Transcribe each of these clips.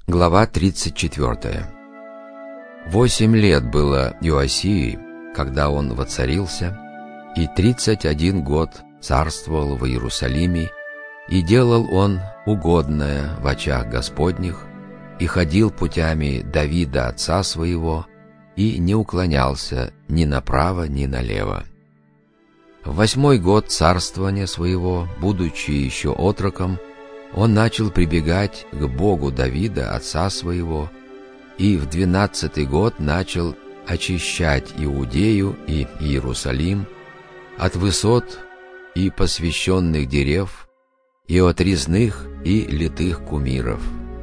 Глава 34. 8 лет было Иосии, когда он воцарился, и 31 год царствовал в Иерусалиме, и делал он угодное в очах Господних, и ходил путями Давида отца своего, и не уклонялся ни направо, ни налево. В 8-й год царствования своего, будучи еще отроком, он начал прибегать к Богу Давида, отца своего, и в 12-й год начал очищать Иудею и Иерусалим от высот и посвященных дерев, и от резных и литых кумиров.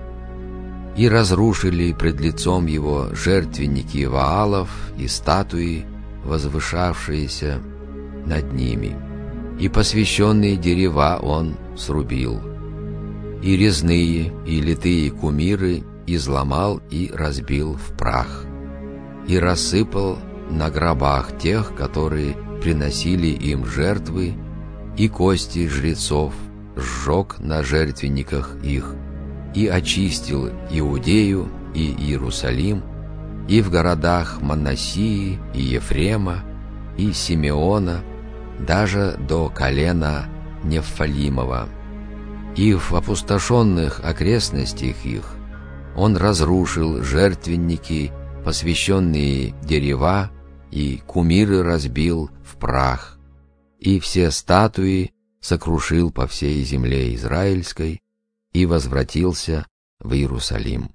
И разрушили пред лицом его жертвенники Ваалов и статуи, возвышавшиеся над ними, и посвященные дерева он срубил, и резные и литые кумиры изломал и разбил в прах, и рассыпал на гробах тех, которые приносили им жертвы, и кости жрецов сжег на жертвенниках их, и очистил Иудею и Иерусалим, и в городах Манассии и Ефрема и Симеона, даже до колена Нефалимова. И в опустошенных окрестностях их он разрушил жертвенники, посвященные дерева, и кумиры разбил в прах, и все статуи сокрушил по всей земле израильской, и возвратился в Иерусалим.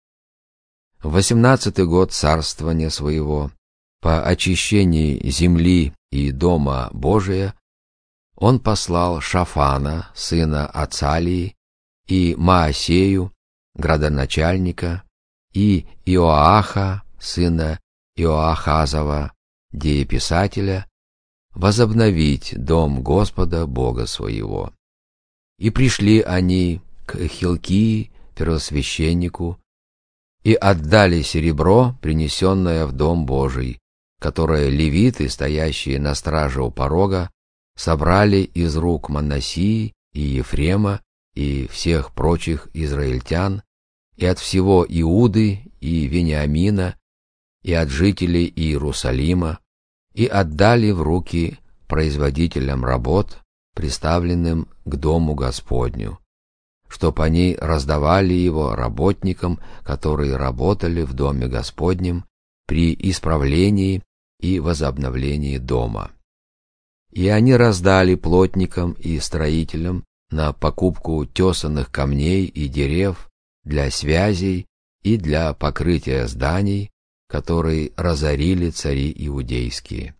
В 18-й год царствования своего, по очищении земли и дома Божия, он послал Шафана, сына Ацалии, и Маасею, градоначальника, и Иоаха, сына Иоахазова, дееписателя, возобновить дом Господа Бога своего. И пришли они к Хилкии, первосвященнику, и отдали серебро, принесенное в дом Божий, которое левиты, стоящие на страже у порога, собрали из рук Манассии и Ефрема и всех прочих израильтян, и от всего Иуды и Вениамина, и от жителей Иерусалима, и отдали в руки производителям работ, приставленным к дому Господню, чтоб они раздавали его работникам, которые работали в доме Господнем при исправлении и возобновлении дома. И они раздали плотникам и строителям на покупку тесанных камней и дерев для связей и для покрытия зданий, которые разорили цари иудейские.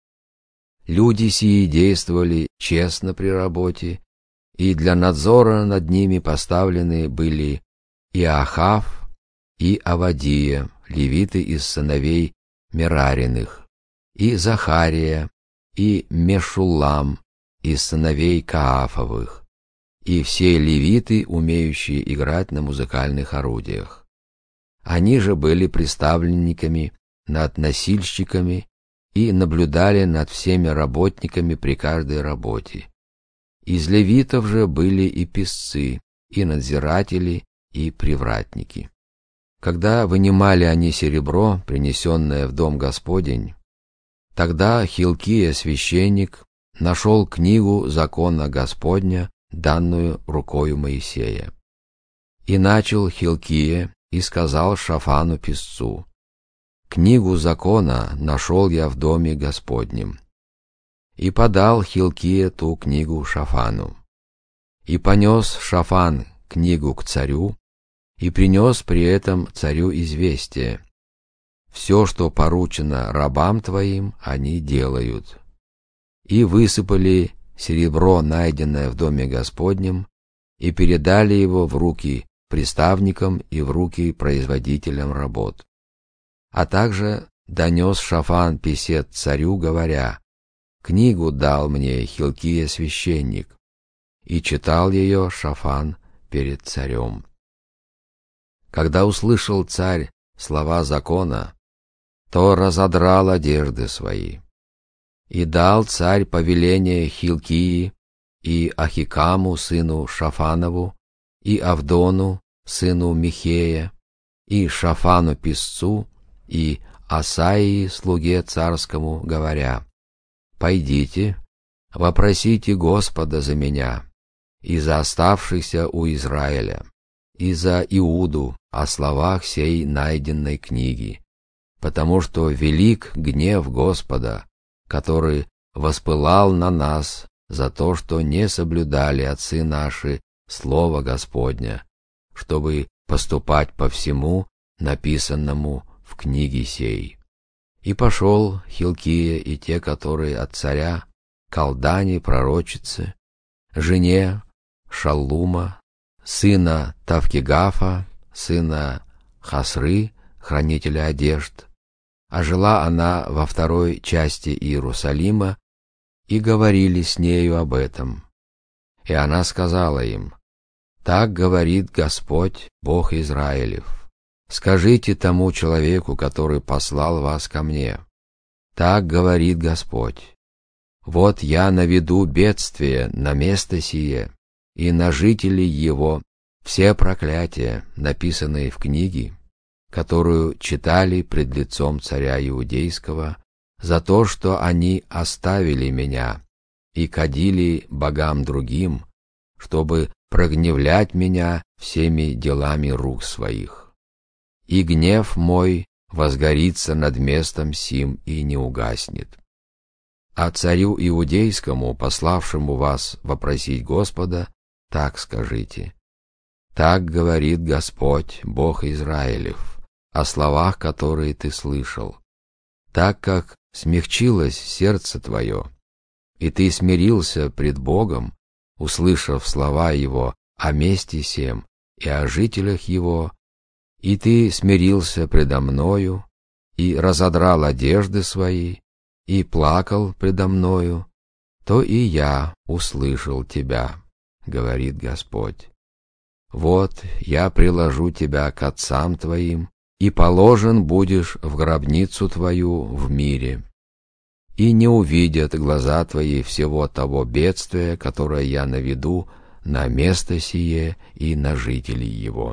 Люди сии действовали честно при работе, и для надзора над ними поставлены были Иохав и Авадия, левиты из сыновей Мерариных, и Захария, и Мешуллам из сыновей Каафовых, и все левиты, умеющие играть на музыкальных орудиях. Они же были приставленниками над носильщиками и наблюдали над всеми работниками при каждой работе. Из левитов же были и писцы, и надзиратели, и привратники. Когда вынимали они серебро, принесенное в дом Господень, тогда Хилкия, священник, нашел книгу закона Господня, данную рукою Моисея. И начал Хилкия и сказал Шафану писцу: «Книгу закона нашел я в доме Господнем». И подал Хилкия ту книгу Шафану. И понес Шафан книгу к царю, и принес при этом царю известие: «Все, что поручено рабам твоим, они делают». И высыпали серебро, найденное в доме Господнем, и передали его в руки приставникам и в руки производителям работ. А также донес Шафан писец царю, говоря: «Книгу дал мне Хилкия священник», и читал ее Шафан перед царем. Когда услышал царь слова закона, то разодрал одежды свои. И дал царь повеление Хилкии и Ахикаму, сыну Шафанову, и Авдону, сыну Михея, и Шафану писцу, и Асаии, слуге царскому, говоря: «Пойдите, вопросите Господа за меня и за оставшихся у Израиля, и за Иуду о словах сей найденной книги, потому что велик гнев Господа, который воспылал на нас за то, что не соблюдали отцы наши слово Господня, чтобы поступать по всему написанному в книге сей». И пошел Хилкия и те, которые от царя, Калдане пророчице, жене Шаллума, сына Тавкигафа, сына Хасры, хранителя одежд, а жила она во второй части Иерусалима, и говорили с нею об этом. И она сказала им: «Так говорит Господь, Бог Израилев: скажите тому человеку, который послал вас ко мне: так говорит Господь: вот я наведу бедствие на место сие и на жителей его все проклятия, написанные в книге, которую читали пред лицом царя Иудейского, за то, что они оставили меня и кадили богам другим, чтобы прогневлять меня всеми делами рук своих. И гнев мой возгорится над местом сим и не угаснет. А царю Иудейскому, пославшему вас вопросить Господа, так скажите: так говорит Господь, Бог Израилев, о словах, которые ты слышал. Так как смягчилось сердце твое, и ты смирился пред Богом, услышав слова Его о месте сем и о жителях Его, и ты смирился предо мною, и разодрал одежды свои, и плакал предо мною, то и я услышал тебя, говорит Господь. Вот я приложу тебя к отцам твоим, и положен будешь в гробницу твою в мире. И не увидят глаза твои всего того бедствия, которое я наведу на место сие и на жителей его».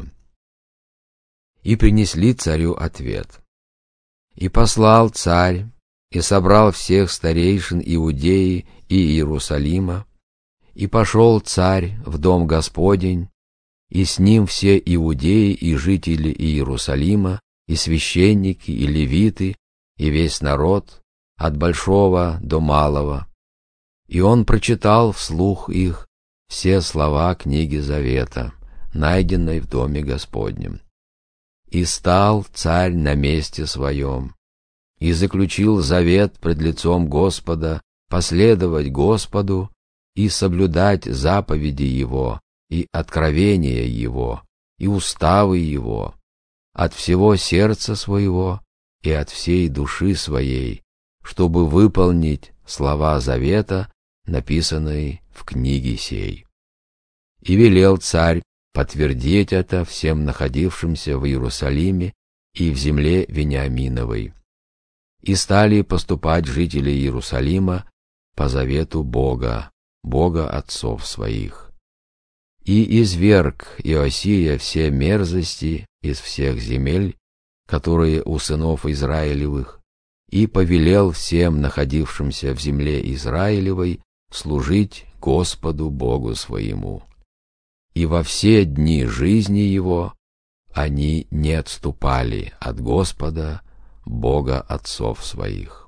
И принесли царю ответ. И послал царь, и собрал всех старейшин Иудеи и Иерусалима, и пошел царь в дом Господень, и с ним все иудеи и жители Иерусалима, и священники, и левиты, и весь народ, от большого до малого. И он прочитал вслух их все слова книги Завета, найденной в доме Господнем. И стал царь на месте своем, и заключил завет пред лицом Господа последовать Господу и соблюдать заповеди Его, и откровения Его, и уставы Его, от всего сердца своего и от всей души своей, чтобы выполнить слова завета, написанные в книге сей. И велел царь подтвердить это всем находившимся в Иерусалиме и в земле Вениаминовой. И стали поступать жители Иерусалима по завету Бога, Бога отцов своих. И изверг Иосия все мерзости из всех земель, которые у сынов Израилевых, и повелел всем находившимся в земле Израилевой служить Господу Богу своему. И во все дни жизни его они не отступали от Господа, Бога отцов своих.